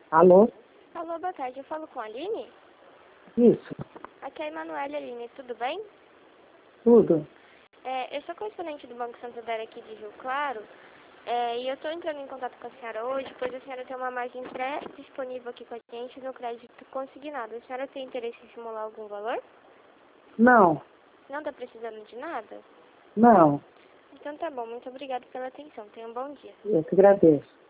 Alô? Alô, boa tarde. Eu falo com a Aline? Isso, Aqui é a Emanuele, Aline. Tudo bem? tudo. Eu sou correspondente do Banco Santander aqui de Rio Claro. E eu estou entrando em contato com a senhora hoje, pois a senhora tem uma margem pré-disponível aqui com a gente no crédito consignado. A senhora tem interesse em simular algum valor? Não, Não está precisando de nada? não, Então tá bom. Muito obrigada pela atenção. Tenha um bom dia. eu que agradeço.